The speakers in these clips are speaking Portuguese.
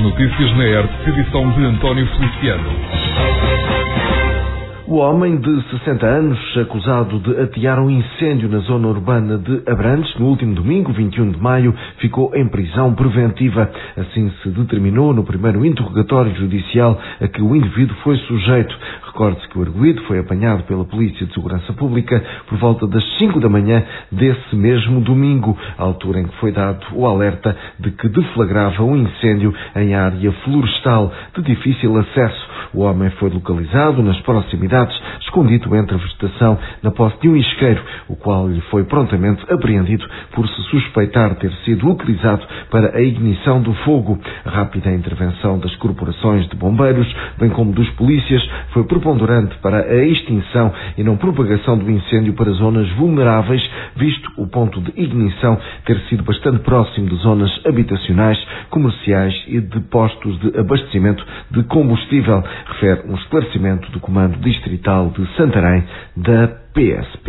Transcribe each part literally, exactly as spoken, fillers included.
notícias na R T P, edição de António Feliciano. O homem de sessenta anos, acusado de atear um incêndio na zona urbana de Abrantes, no último domingo, vinte e um de maio, ficou em prisão preventiva. Assim se determinou no primeiro interrogatório judicial a que o indivíduo foi sujeito. Recorde-se que o arguido foi apanhado pela Polícia de Segurança Pública por volta das cinco da manhã desse mesmo domingo, à altura em que foi dado o alerta de que deflagrava um incêndio em área florestal de difícil acesso. O homem foi localizado nas proximidades, escondido entre a vegetação, na posse de um isqueiro, o qual lhe foi prontamente apreendido por se suspeitar ter sido utilizado para a ignição do fogo. A rápida intervenção das corporações de bombeiros, bem como dos polícias, foi preponderante para a extinção e não propagação do incêndio para zonas vulneráveis, visto o ponto de ignição ter sido bastante próximo de zonas habitacionais, comerciais e de postos de abastecimento de combustível, refere um esclarecimento do Comando Distrital de Santarém da P S P.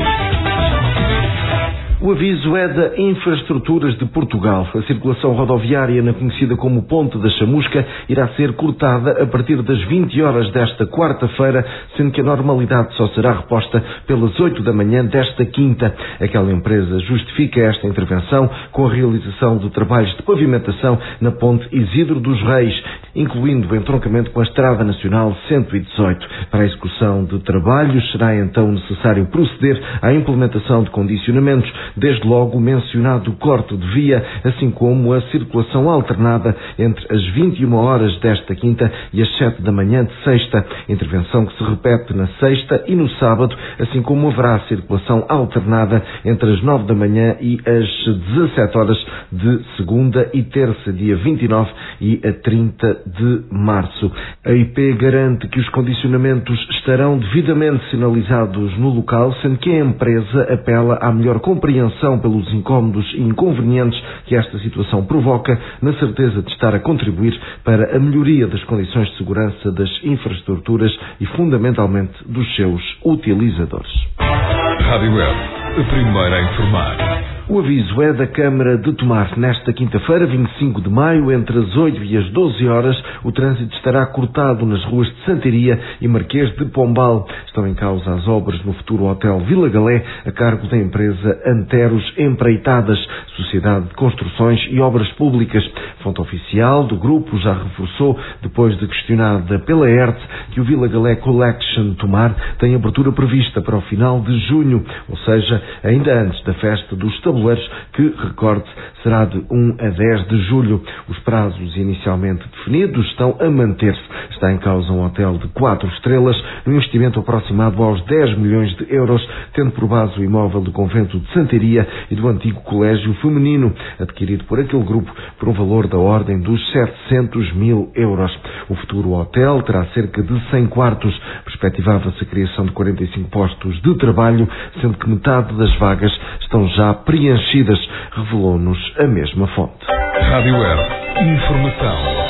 O aviso é da Infraestruturas de Portugal. A circulação rodoviária na conhecida como Ponte da Chamusca irá ser cortada a partir das vinte horas desta quarta-feira, sendo que a normalidade só será reposta pelas oito da manhã desta quinta. Aquela empresa justifica esta intervenção com a realização de trabalhos de pavimentação na Ponte Isidro dos Reis, incluindo o entroncamento com a Estrada Nacional cento e dezoito. Para a execução de trabalhos será então necessário proceder à implementação de condicionamentos, desde logo o mencionado corte de via, assim como a circulação alternada entre as vinte e uma horas desta quinta e as sete da manhã de sexta, intervenção que se repete na sexta e no sábado, assim como haverá circulação alternada entre as nove da manhã e as dezassete horas de segunda e terça, dia vinte e nove e a trinta de março. A I P garante que os condicionamentos estarão devidamente sinalizados no local, sendo que a empresa apela à melhor compreensão pelos incómodos e inconvenientes que esta situação provoca, na certeza de estar a contribuir para a melhoria das condições de segurança das infraestruturas e, fundamentalmente, dos seus utilizadores. Rádio Web, a primeira a informar. O aviso é da Câmara de Tomar. Nesta quinta-feira, vinte e cinco de maio, entre as oito e as doze horas, o trânsito estará cortado nas ruas de Santiria e Marquês de Pombal. Estão em causa as obras no futuro Hotel Vila Galé, a cargo da empresa Anteros Empreitadas, Sociedade de Construções e Obras Públicas. Fonte oficial do grupo já reforçou, depois de questionada pela E R T, que o Vila Galé Collection Tomar tem abertura prevista para o final de junho, ou seja, ainda antes da festa dos tabuleiros, que, recorde, será de um a dez de julho. Os prazos inicialmente definidos estão a manter-se. Está em causa um hotel de quatro estrelas, num investimento aproximado aos dez milhões de euros, tendo por base o imóvel do Convento de Santiria e do antigo Colégio Feminino, adquirido por aquele grupo por um valor da ordem dos setecentos mil euros. O futuro hotel terá cerca de cem quartos. Perspectivava-se a criação de quarenta e cinco postos de trabalho, sendo que metade das vagas estão já preenchidas, revelou-nos a mesma fonte. Rádio Web, informação.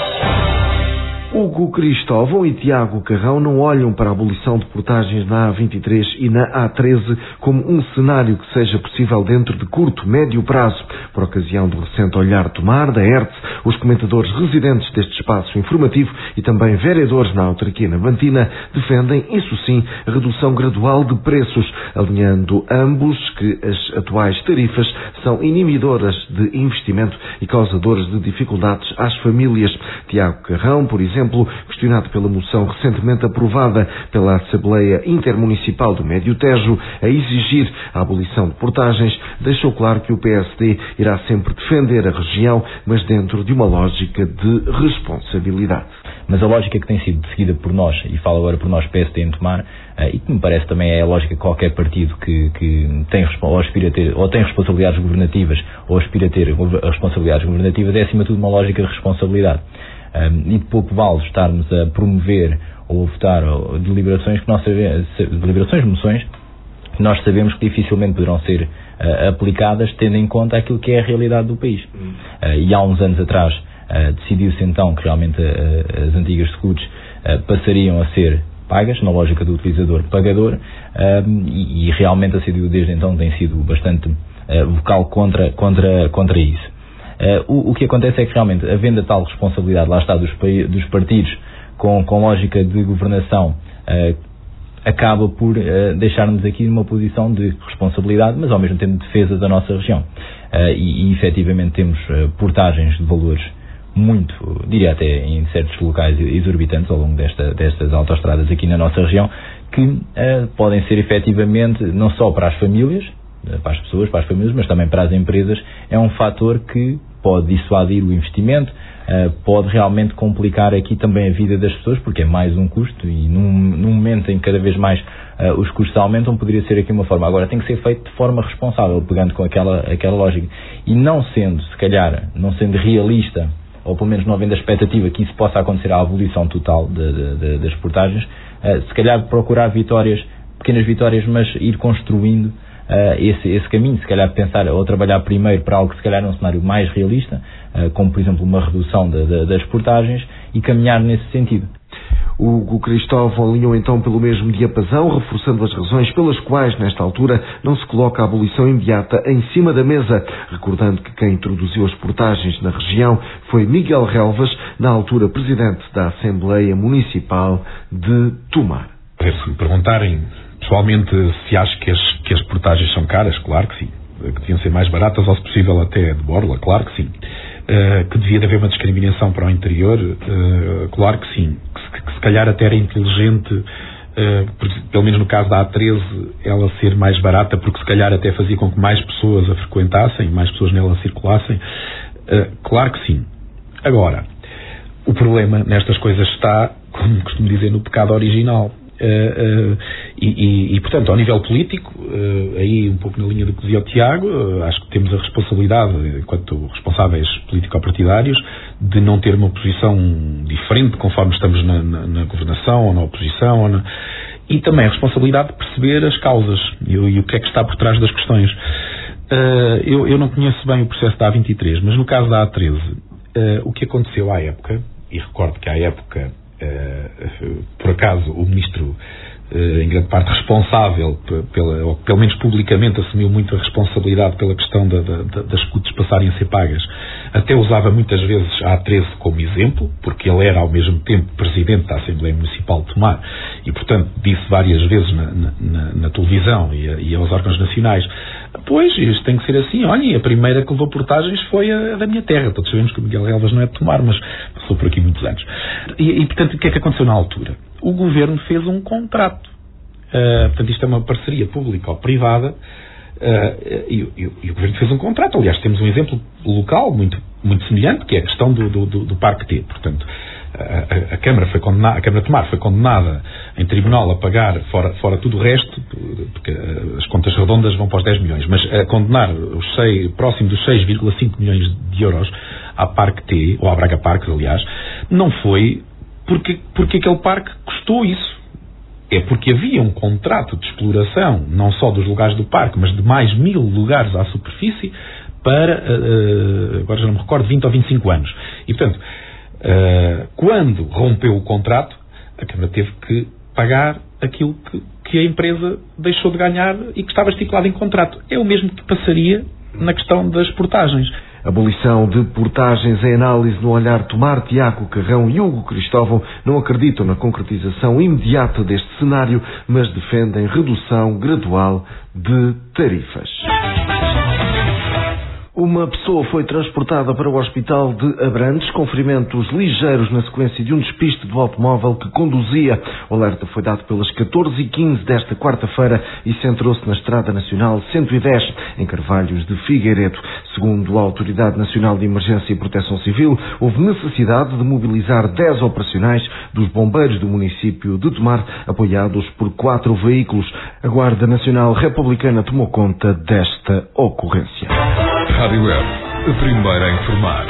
Hugo Cristóvão e Tiago Carrão não olham para a abolição de portagens na A vinte e três e na A treze como um cenário que seja possível dentro de curto, médio prazo. Por ocasião do recente Olhar Tomar da E R T, os comentadores residentes deste espaço informativo e também vereadores na autarquia navantina defendem, isso sim, a redução gradual de preços, alinhando ambos que as atuais tarifas são inimidoras de investimento e causadoras de dificuldades às famílias. Tiago Carrão, por exemplo, questionado pela moção recentemente aprovada pela Assembleia Intermunicipal do Médio Tejo a exigir a abolição de portagens, deixou claro que o P S D irá sempre defender a região, mas dentro de uma lógica de responsabilidade. Mas a lógica que tem sido seguida por nós, e falo agora por nós P S D em Tomar, e que me parece também é a lógica de qualquer partido que, que tem, ou aspira a ter, ou tem responsabilidades governativas, ou aspira a ter responsabilidades governativas, é acima de tudo uma lógica de responsabilidade. Um, e de pouco vale estarmos a promover ou a votar ou, deliberações que nós sabemos, deliberações, moções, que nós sabemos que dificilmente poderão ser uh, aplicadas, tendo em conta aquilo que é a realidade do país. Uh, e há uns anos atrás uh, decidiu-se então que realmente uh, as antigas scooters uh, passariam a ser pagas, na lógica do utilizador pagador, uh, e, e realmente a C D U desde então tem sido bastante uh, vocal contra, contra, contra isso. o, o que acontece é que realmente, havendo a tal responsabilidade, lá está, dos, dos partidos com, com lógica de governação, acaba por deixar-nos aqui numa posição de responsabilidade, mas ao mesmo tempo de defesa da nossa região. E, e efetivamente temos portagens de valores muito, diria até em certos locais exorbitantes ao longo desta, destas autoestradas aqui na nossa região, que uh, podem ser efetivamente, não só para as famílias, para as pessoas, para as famílias, mas também para as empresas, é um fator que pode dissuadir o investimento, uh, pode realmente complicar aqui também a vida das pessoas, porque é mais um custo e num, num momento em que cada vez mais uh, os custos aumentam, poderia ser aqui uma forma. Agora tem que ser feito de forma responsável, pegando com aquela, aquela lógica. E não sendo, se calhar, não sendo realista, ou pelo menos não havendo a expectativa que isso possa acontecer à abolição total de, de, de, das portagens, uh, se calhar procurar vitórias, pequenas vitórias, mas ir construindo uh, esse, esse caminho, se calhar pensar ou trabalhar primeiro para algo que se calhar é um cenário mais realista, uh, como por exemplo uma redução de, de, das portagens, e caminhar nesse sentido. O Hugo Cristóvão alinhou então pelo mesmo diapasão, reforçando as razões pelas quais, nesta altura, não se coloca a abolição imediata em cima da mesa, recordando que quem introduziu as portagens na região foi Miguel Relvas, na altura presidente da Assembleia Municipal de Tomar. Se me perguntarem pessoalmente se acho que as, que as portagens são caras, claro que sim. Que deviam ser mais baratas ou, se possível, até de borla, claro que sim. Uh, que devia haver uma discriminação para o interior, uh, claro que sim. Que, que se calhar até era inteligente, uh, porque, pelo menos no caso da A treze, ela ser mais barata, porque se calhar até fazia com que mais pessoas a frequentassem, mais pessoas nela circulassem. Uh, claro que sim. Agora, o problema nestas coisas está, como costumo dizer, no pecado original. Uh, uh, e, e, e, portanto, ao nível político, uh, aí um pouco na linha do que dizia o Tiago, uh, acho que temos a responsabilidade, enquanto responsáveis político-partidários, de não ter uma posição diferente conforme estamos na, na, na governação ou na oposição, ou na, e também a responsabilidade de perceber as causas e, e o que é que está por trás das questões. Uh, eu, eu não conheço bem o processo da A vinte e três, mas no caso da A treze, uh, o que aconteceu à época, e recordo que à época, Uh, por acaso o ministro uh, em grande parte responsável pela, ou pelo menos publicamente assumiu muito a responsabilidade pela questão da, da, das escutas passarem a ser pagas, até usava muitas vezes a A treze como exemplo, porque ele era ao mesmo tempo presidente da Assembleia Municipal de Tomar e portanto disse várias vezes na, na, na televisão e, a, e aos órgãos nacionais: pois, isto tem que ser assim, olha, e a primeira que levou portagens foi a, a da minha terra. Todos sabemos que o Miguel Relvas não é de Tomar, mas passou por aqui muitos anos. E, e portanto, o que é que aconteceu na altura? O governo fez um contrato. Uh, portanto, isto é uma parceria pública ou privada, uh, e, e, e o governo fez um contrato. Aliás, temos um exemplo local muito, muito semelhante, que é a questão do, do, do, do Parque T. Portanto, a, a, a Câmara foi condenada, a Câmara de Tomar foi condenada em tribunal a pagar, fora, fora tudo o resto, porque as contas redondas vão para os dez milhões, mas a condenar os seis, próximo dos seis vírgula cinco milhões de euros à Parque T, ou à Braga Parques, aliás, não foi porque, porque aquele parque custou isso. É porque havia um contrato de exploração, não só dos lugares do parque, mas de mais mil lugares à superfície para, uh, agora já não me recordo, vinte ou vinte e cinco anos. E, portanto, uh, quando rompeu o contrato, a Câmara teve que pagar aquilo que, que a empresa deixou de ganhar e que estava estipulado em contrato. É o mesmo que passaria na questão das portagens. Abolição de portagens em análise no olhar Tomar. Tiago Carrão e Hugo Cristóvão não acreditam na concretização imediata deste cenário, mas defendem redução gradual de tarifas. Uma pessoa foi transportada para o hospital de Abrantes com ferimentos ligeiros na sequência de um despiste do automóvel que conduzia. O alerta foi dado pelas catorze e quinze desta quarta-feira e centrou-se na Estrada Nacional cento e dez, em Carvalhos de Figueiredo. Segundo a Autoridade Nacional de Emergência e Proteção Civil, houve necessidade de mobilizar dez operacionais dos bombeiros do município de Tomar, apoiados por quatro veículos. A Guarda Nacional Republicana tomou conta desta ocorrência. Rádio Web, a primeira a informar.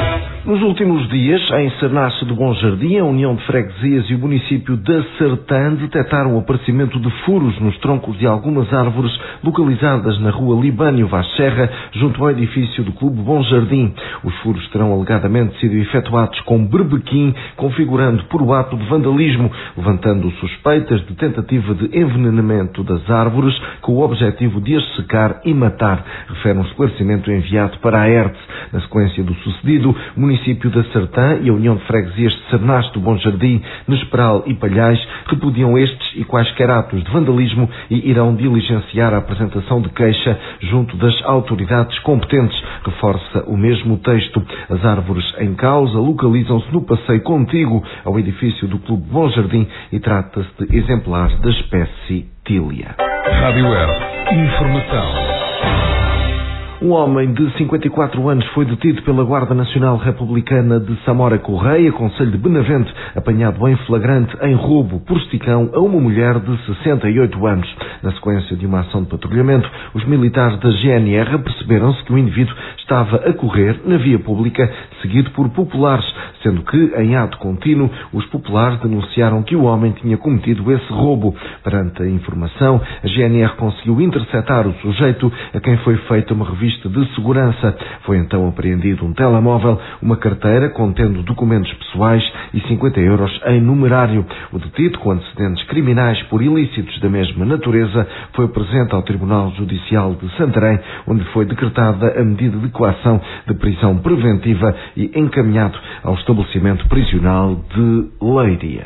Nos últimos dias, em Sernache do Bom Jardim, a União de Freguesias e o município da Sertã detectaram o aparecimento de furos nos troncos de algumas árvores localizadas na rua Libânio Vaz Serra, junto ao edifício do Clube Bom Jardim. Os furos terão alegadamente sido efetuados com berbequim, configurando por o ato de vandalismo, levantando suspeitas de tentativa de envenenamento das árvores com o objetivo de as secar e matar, refere um esclarecimento enviado para a E R T S. Na sequência do sucedido, o município da Sertã e a União de Freguesias de Sernache do Bom Jardim, Nesperal e Palhais repudiam estes e quaisquer atos de vandalismo e irão diligenciar a apresentação de queixa junto das autoridades competentes, reforça o mesmo texto. As árvores em causa localizam-se no passeio contíguo ao edifício do Clube Bom Jardim e trata-se de exemplares da espécie Tília. Rádio E R T, informação. Um homem de cinquenta e quatro anos foi detido pela Guarda Nacional Republicana de Samora Correia, concelho de Benavente, apanhado em flagrante em roubo por esticão a uma mulher de sessenta e oito anos. Na sequência de uma ação de patrulhamento, os militares da G N R perceberam-se que o indivíduo estava a correr na via pública, seguido por populares, sendo que, em ato contínuo, os populares denunciaram que o homem tinha cometido esse roubo. Perante a informação, a G N R conseguiu interceptar o sujeito, a quem foi feita uma revista de segurança. Foi então apreendido um telemóvel, uma carteira contendo documentos pessoais e cinquenta euros em numerário. O detido, com antecedentes criminais por ilícitos da mesma natureza, foi presente ao Tribunal Judicial de Santarém, onde foi decretada a medida de coação de prisão preventiva e encaminhado ao estabelecimento prisional de Leiria.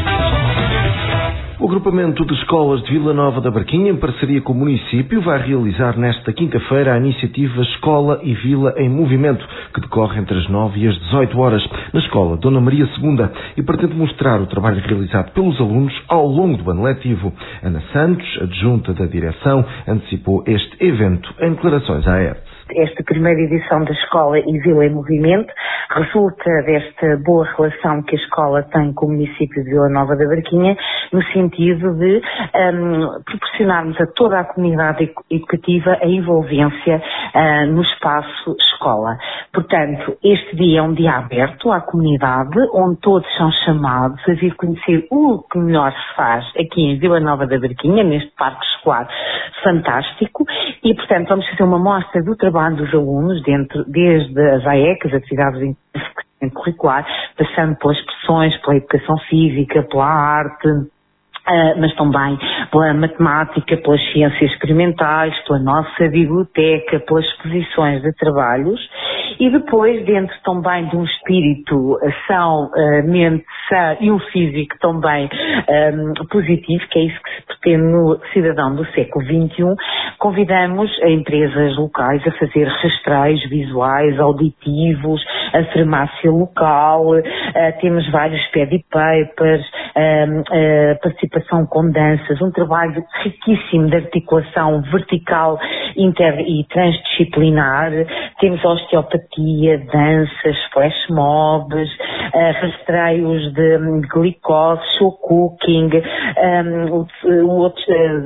O agrupamento de escolas de Vila Nova da Barquinha, em parceria com o município, vai realizar nesta quinta-feira a iniciativa Escola e Vila em Movimento, que decorre entre as nove e as dezoito horas, na Escola Dona Maria segunda, e pretende mostrar o trabalho realizado pelos alunos ao longo do ano letivo. Ana Santos, adjunta da direção, antecipou este evento em declarações à E R T S. Esta primeira edição da Escola e Vila em Movimento resulta desta boa relação que a escola tem com o município de Vila Nova da Barquinha, no sentido de um, proporcionarmos a toda a comunidade educativa a envolvência uh, no espaço escola. Portanto, este dia é um dia aberto à comunidade, onde todos são chamados a vir conhecer o que melhor se faz aqui em Vila Nova da Barquinha, neste parque escolar fantástico, e portanto vamos fazer uma mostra do trabalho dos alunos, dentro, desde as A E C, as atividades curricular, passando pelas expressões, pela educação física, pela arte, Uh, mas também pela matemática, pelas ciências experimentais, pela nossa biblioteca, pelas exposições de trabalhos, e depois dentro também de um espírito ação, uh, mente sã e um físico também um, positivo, que é isso que se pretende no cidadão do século vinte e um, convidamos a empresas locais a fazer rastreios visuais, auditivos, a farmácia local, uh, temos vários pedipapers, uh, uh, participação com danças, um trabalho riquíssimo de articulação vertical, inter e transdisciplinar. Temos osteopatia, danças, flash mobs, uh, rastreios de, de glicose, show cooking, um, um, outro,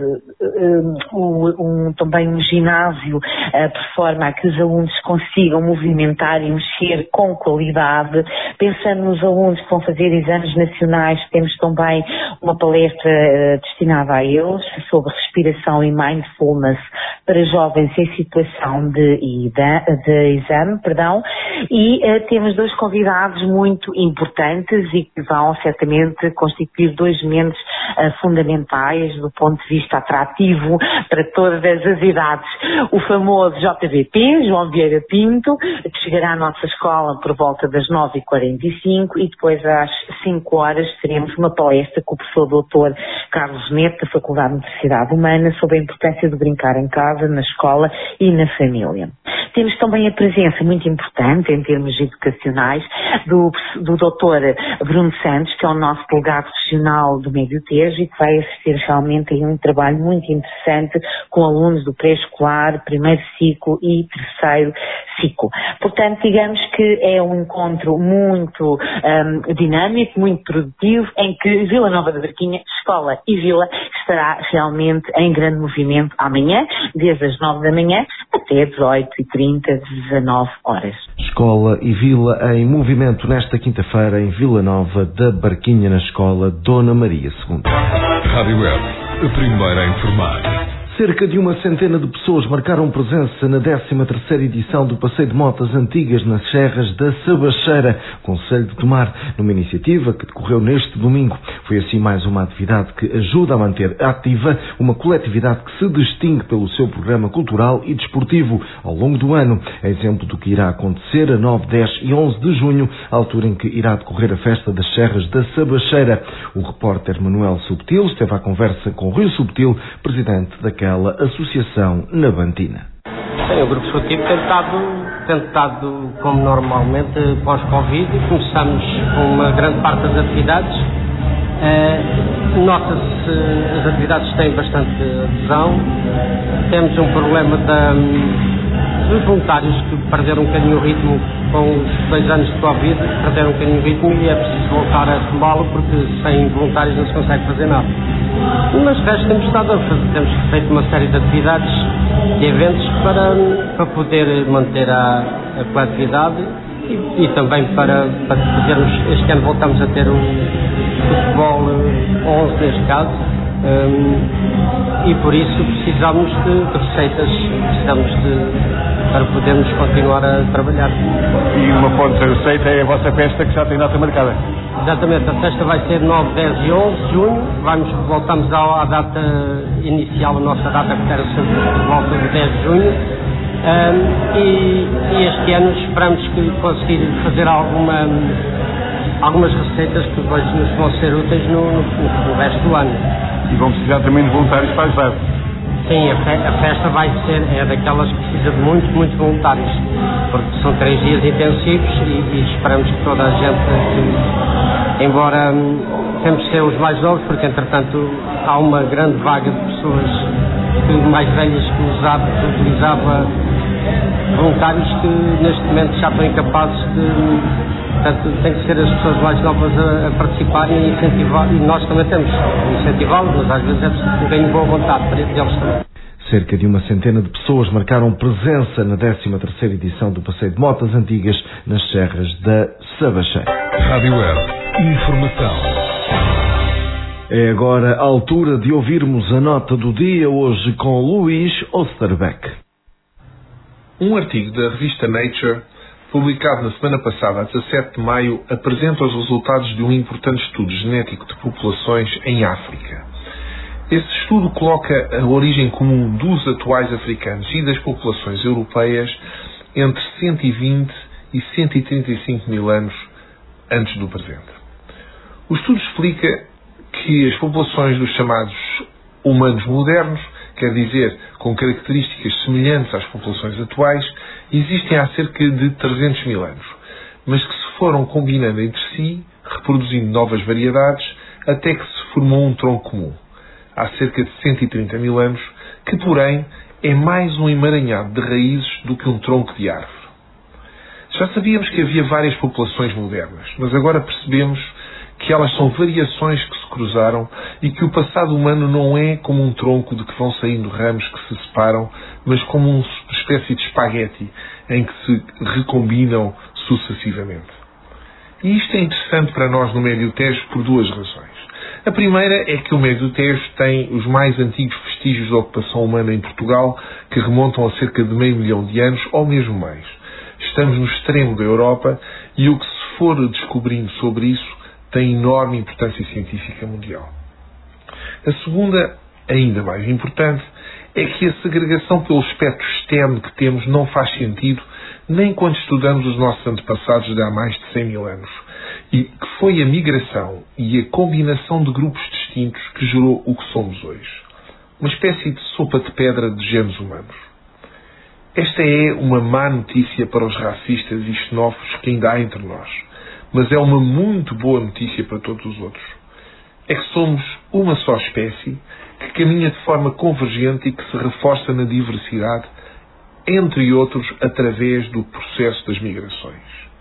uh, um, um, também um ginásio uh, por forma a que os alunos consigam movimentar e mexer com qualidade. Pensando nos alunos que vão fazer exames nacionais, temos também uma palestra destinada a eles sobre respiração e mindfulness para jovens em situação de, de exame, perdão, e uh, temos dois convidados muito importantes e que vão certamente constituir dois momentos uh, fundamentais do ponto de vista atrativo para todas as idades. O famoso J V P, João Vieira Pinto, que chegará à nossa escola por volta das nove e quarenta e cinco, e depois às cinco horas teremos uma palestra com o professor doutor Carlos Neto, da Faculdade de Diversidade Humana, sobre a importância de brincar em casa, na escola e na família. Temos também a presença muito importante em termos educacionais do, do doutor Bruno Santos, que é o nosso delegado regional do Médio Tejo e que vai assistir realmente a um trabalho muito interessante com alunos do pré-escolar, primeiro ciclo e terceiro ciclo. Portanto, digamos que é um encontro muito um, dinâmico, muito produtivo, em que Vila Nova da Barquinha, escola e vila, estará realmente em grande movimento amanhã, desde as nove da manhã até dezoito e trinta, dezanove horas. Escola e Vila em movimento nesta quinta-feira em Vila Nova da Barquinha, na Escola Dona Maria segunda. Rádio Web, a primeira a informar. Cerca de uma centena de pessoas marcaram presença na décima terceira edição do Passeio de Motas Antigas nas Serras da Sabacheira, Concelho de Tomar, numa iniciativa que decorreu neste domingo. Foi assim mais uma atividade que ajuda a manter ativa uma coletividade que se distingue pelo seu programa cultural e desportivo ao longo do ano, a exemplo do que irá acontecer a nove, dez e onze de junho, altura em que irá decorrer a festa das Serras da Sabacheira. O repórter Manuel Subtil esteve à conversa com Rui Subtil, presidente daquela aquela associação na Bantina. Sim, o grupo esportivo tem estado, tem estado como normalmente pós-Covid. Começamos com uma grande parte das atividades. Uh, Nota-se as atividades têm bastante adesão. Temos um problema da, dos voluntários que perderam um bocadinho o ritmo com os dois anos de Covid, perderam um bocadinho o ritmo e é preciso voltar a retomá-lo porque sem voluntários não se consegue fazer nada. Mas o resto temos estado a fazer, temos feito uma série de atividades, de eventos para, para poder manter a, a coletividade e, e também para, para podermos, este ano voltamos a ter o futebol onze neste caso, um, e por isso precisamos de, de receitas, precisamos de, para podermos continuar a trabalhar. E uma ponta de receita é a vossa festa que já tem data marcada? Exatamente, a festa vai ser nove, dez e onze de junho, Vamos, voltamos à, à data inicial, a nossa data que era sempre por volta de dez de junho, um, e, e este ano esperamos que conseguir fazer alguma, algumas receitas que depois nos vão ser úteis no, no, no resto do ano. E vão precisar também de voluntários para ajudar? Sim, a, fe a festa vai ser, é daquelas que precisa de muitos, muitos voluntários, porque são três dias intensivos e, e esperamos que toda a gente, que, embora hum, temos que ser os mais novos, porque entretanto há uma grande vaga de pessoas que, mais velhas que usava, que utilizava voluntários que neste momento já estão incapazes de... Portanto, tem que ser as pessoas mais novas a, a participarem e incentivar, e nós também temos que incentivá-los, mas às vezes é preciso que tenham boa vontade para eles também. Cerca de uma centena de pessoas marcaram presença na décima terceira edição do Passeio de Motas Antigas nas Serras da Sabacheira. Rádio Web, informação. É agora a altura de ouvirmos a nota do dia, hoje com Luís Osterbeck. Um artigo da revista Nature, publicado na semana passada, a dezassete de maio, apresenta os resultados de um importante estudo genético de populações em África. Esse estudo coloca a origem comum dos atuais africanos e das populações europeias entre cento e vinte e cento e trinta e cinco mil anos antes do presente. O estudo explica que as populações dos chamados humanos modernos, quer dizer, com características semelhantes às populações atuais, existem há cerca de trezentos mil anos, mas que se foram combinando entre si, reproduzindo novas variedades, até que se formou um tronco comum, há cerca de cento e trinta mil anos, que, porém, é mais um emaranhado de raízes do que um tronco de árvore. Já sabíamos que havia várias populações modernas, mas agora percebemos que elas são variações que se cruzaram e que o passado humano não é como um tronco de que vão saindo ramos que se separam, mas como uma espécie de espaguete em que se recombinam sucessivamente. E isto é interessante para nós no Médio Tejo por duas razões. A primeira é que o Médio Tejo tem os mais antigos vestígios de ocupação humana em Portugal, que remontam a cerca de meio milhão de anos, ou mesmo mais. Estamos no extremo da Europa e o que se for descobrindo sobre isso tem enorme importância científica mundial. A segunda, ainda mais importante, é que a segregação pelo espectro externo que temos não faz sentido nem quando estudamos os nossos antepassados de há mais de cem mil anos, e que foi a migração e a combinação de grupos distintos que gerou o que somos hoje. Uma espécie de sopa de pedra de genes humanos. Esta é uma má notícia para os racistas e xenófobos que ainda há entre nós, mas é uma muito boa notícia para todos os outros. É que somos uma só espécie que caminha de forma convergente e que se reforça na diversidade, entre outros, através do processo das migrações.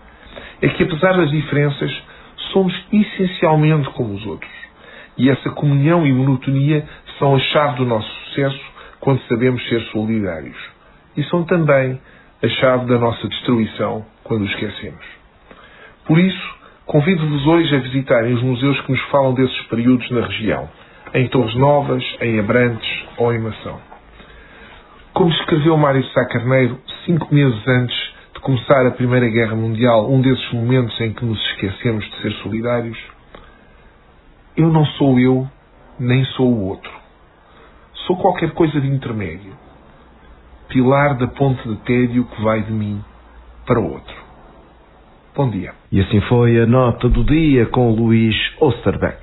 É que, apesar das diferenças, somos essencialmente como os outros. E essa comunhão e monotonia são a chave do nosso sucesso quando sabemos ser solidários. E são também a chave da nossa destruição quando o esquecemos. Por isso, convido-vos hoje a visitarem os museus que nos falam desses períodos na região, em Torres Novas, em Abrantes ou em Mação. Como escreveu Mário de Sá Carneiro, cinco meses antes de começar a Primeira Guerra Mundial, um desses momentos em que nos esquecemos de ser solidários, eu não sou eu, nem sou o outro. Sou qualquer coisa de intermédio. Pilar da ponte de tédio que vai de mim para o outro. Bom dia. E assim foi a nota do dia com Luís Osterbeck.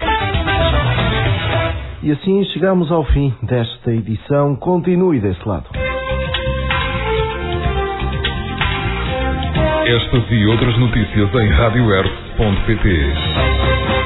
E assim chegamos ao fim desta edição. Continue desse lado. Estas e outras notícias em rádio earth ponto pt.